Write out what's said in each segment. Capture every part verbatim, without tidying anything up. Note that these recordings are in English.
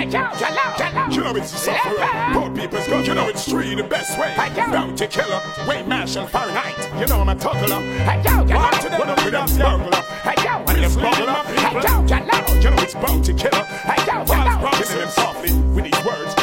You know it's a sufferer. Poor people's got, you know it's true the best way. Bounty killer, way Marshall Fahrenheit. You know I'm a tuckler. Walk to them, one up with them smuggler. And you smuggler. You know it's bounty killer. Kissing them softly with these words.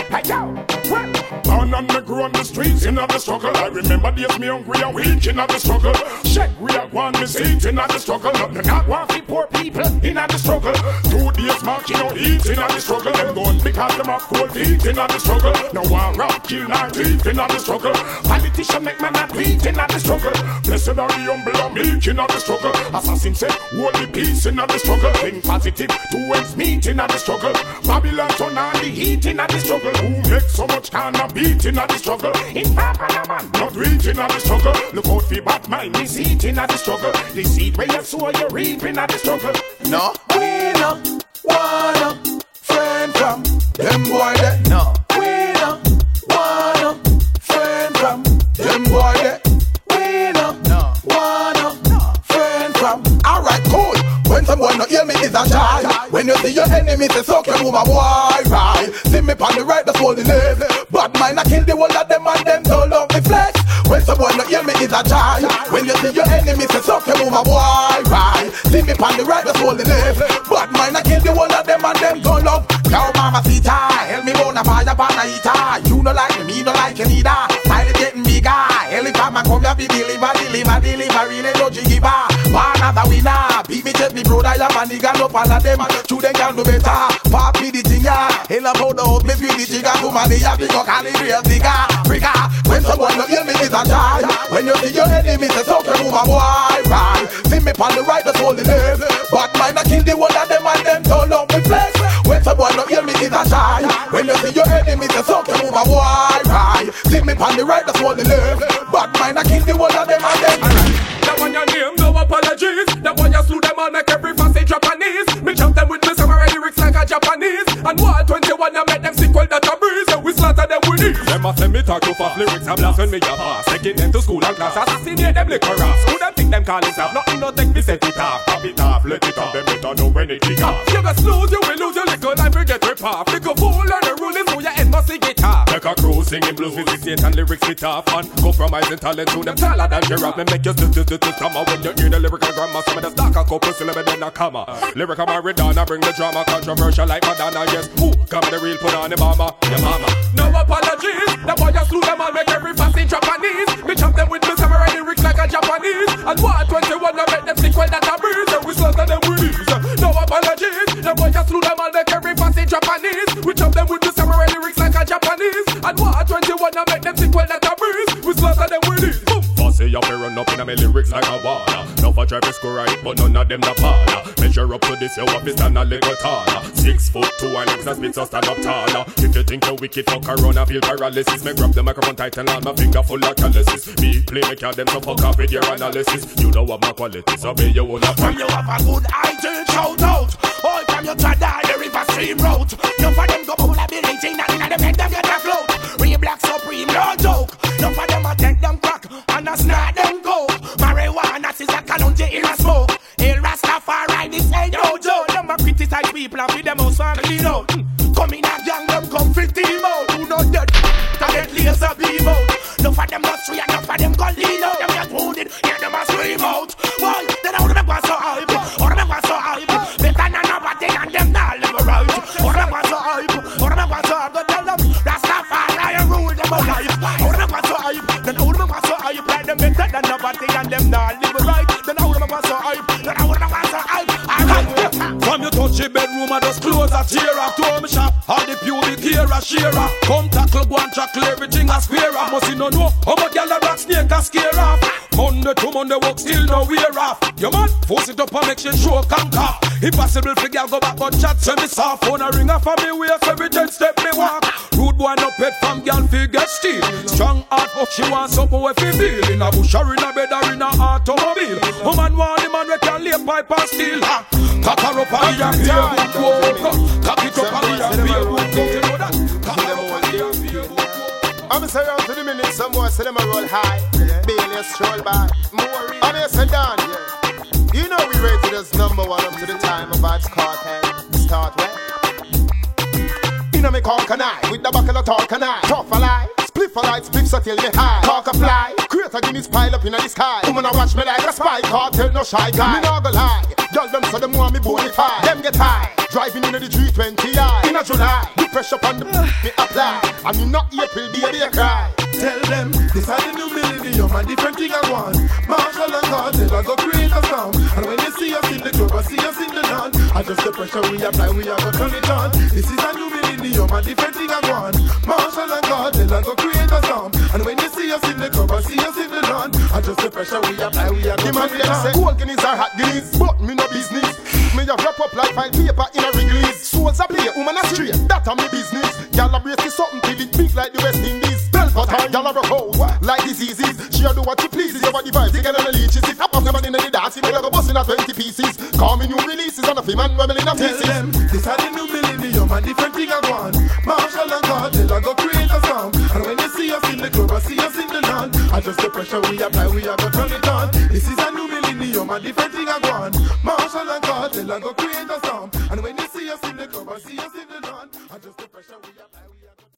Born and me grew on the streets in the struggle. I remember days me hungry and weak in the struggle. Check we are one me seat in the struggle. Nothing not want for poor people in the struggle. Two days marking out eat in the struggle. Them gone because them have cold feet in the struggle. Now war rob, kill not thief in the struggle. Politician make man not beat in the struggle. Blessed are the humble and meek in the struggle. Assassin say holy peace in the struggle. Think positive, two ends meet in the struggle. Babylon turn on the heat in the struggle. Who make so much kind of beat in the struggle? In Papa man, not reach in the struggle. Look out for bad mind, this heat in the struggle. The seed where you sow, you reap in the struggle. No, we no wanna friend from them boy that. No, we no wanna friend from them boy that. We no no wanna friend from. Alright, cool. When someone not hear me is a shy. When you see your enemy say suck your move a boy, right? See me on the right, that's all the left. Bad mind I kill the whole of them and them don't love me flex. When someone not hear me is a shy. When you see your enemy say suck your move a boy, right? See me on the right, that's all the left. Bad mind I kill the whole of them and them don't love. Yo mama sita, help me bona fire pana ita. You no like me, me no like you neither. Style getting bigger. Every time I come here, be deliver, deliver, deliver, really no jiggy bar. One of the winner, beat me, chase me, bro. I am a nigga, no fan of them. Two them can do better. Pop me the thing, yeah. Hell about the hope, me feel the trigger. To my day, I pick up all the real nigga. Freaker, when someone not hear me, is a shy. When you see your enemy, say so can move a boy, right? See me on the right, that's all the left. But mine, I kill the one of them and them don't love me flex. When someone not hear me, is a shy. When you see your enemy, say so can move a boy, right? See me on the right, that's all the left. But mine, I kill the one of them and them. That one your name, no apologies. That one you slew them all, make every fuss say Japanese. Me jump them with me samurai lyrics like a Japanese. And Wall twenty-one, I make them sick well that a breeze. And we slaughter them with these. Them a send me talk to fast lyrics, I blast when me a pass. Taking them to school and class, assassinate them liquor ass. Who them think them call it off? Nothing no take me set it off. Pop it off, let it off, them better know when it kick off. You best lose, you will lose your little life, you get rip off. Little fool, learn the rules, so your head must sing it off. Like a crew singing blues, physician and lyrics fit off. And compromising talent to them taller than giraffe. Me make you st st st st when you hear the lyrical grammar. Some of the stock a couple syllable then a comma. Lyrical Maradona bring the drama. Controversial like Madonna, yes. Who come the real put on the mama? Your mama. No apologies. The boy just slew them all, make every fuss in Japanese. Me chop them with me samurai lyrics like a Japanese. And Wall twenty-one, I make them sick well that a breeze. And we slaughter them with these. No apologies. The boy just slew them all, make every fuss in Japanese. We chop them with me samurai lyrics like a Japanese. And Wall twenty-one, I make them sick well that a breeze. We slaughter them with these. Boom. Fussy up and run up in my lyrics like a wall. Now for try to score right, but none of them the baller. Measure up to this, your office stand a little taller. Six foot two and extra spit so stand up taller. If you think you wicked fuck around and feel paralysis, me grab the microphone tight and all my finger full of calluses. Me play me call them so fuck off with your analysis. You know what my qualities, obey your own approach. When you have a good idea, shout out. All from your to die, the river stream route. None for them go pull a building and in the bed them get a float. Real black supreme, no joke. None for them a take them crack and a snare them go. Marijuana is a calunge in a smoke. El Rastafari, this ain't no joke. Them a criticize people and feed them out and clean out. Come in a gang, them come fifteen out. Who not dead, to get laser beam out. None for them not free, enough for them gun lean out. Them get wounded, hear them a scream out. Why? Then all of them was so hype. All of them was so hype. Better than nobody and them not live right. All of them was so hype. All of them was so hype. Go tell them Rastafari rule them out life. All of them was so hype. Then all of them was so hype. Like them better than nobody and them not live right. Then all of them was so hype. Then all of them was so hype. From you touch the bedroom and just close a tear off. To home shop, all the pubic hair a shear off. Come tackle, go and tackle everything a square off. Must you no know how much gyal a rock snake a scare off. Monday to Monday work still no wear off. Your man force it up and make shit show conquer. If possible for gyal go back but chat say me soft. Phone a ring off for me waist every ten step me walk. Rude boy no pet from gyal fi get steal. Strong heart but she want something we fi feel. In a bush or in a bed or in a automobile. Woman want the man we can lay pipe and steal. Cock her up and the beer book. Cock it up and the beer book. You know that? Cock her up and the beer book. I'm say around to the minute, some more say them a roll high. Yeah. Bailey stroll by. More. I'm here say down. Yeah. You know we rated as number one up to the time of Vybz Kartel. Start where? me call can I? With the buckle of talk can I? Tough a lie, spliff a light, spliff so till me high. Talk a fly, create a Guinness pile up in the sky. Woman a watch me like a spy, cartel no shy guy. Me not go lie, y'all them so them want me bonify. Them get high, driving in the three twenty I. In a July, the pressure on the me apply. And me not April, baby, I cry. Tell them, this is the new millennium and different thing I want. Marshall and Cartel, I go create a sound. And when you see us in the club, I see us in the dawn. Adjust the pressure we apply, we are gonna turn it on. This is a new millennium and different thing I want. Marshall and Cartel, I go create a sound. And when you see us in the club, I see us in the dawn. Adjust the pressure we apply, we are gonna turn it on. Gold guineas are hot guineas, but me no business. Me a wrap up like file paper in a release. Souls a play, woman a straight, that a me business. Y'all a brace this something till it big like the West Indies. But her y'all a broke out like diseases. She a do what she pleases, over the vibes, you get on the leeches. If I pass them in the dance, you go bust in a twenty pieces. Call me new releases on the film and women in a pieces. Tell them, this is the new millennium and different thing I want. Marshall and Cartel, I go create a sound. And when you see us in the club, I see us in the dawn. Adjust the pressure we apply, we are gonna turn it on. This is a new millennium and different thing I want. Marshall and Cartel, I go create a sound. And when you see us in the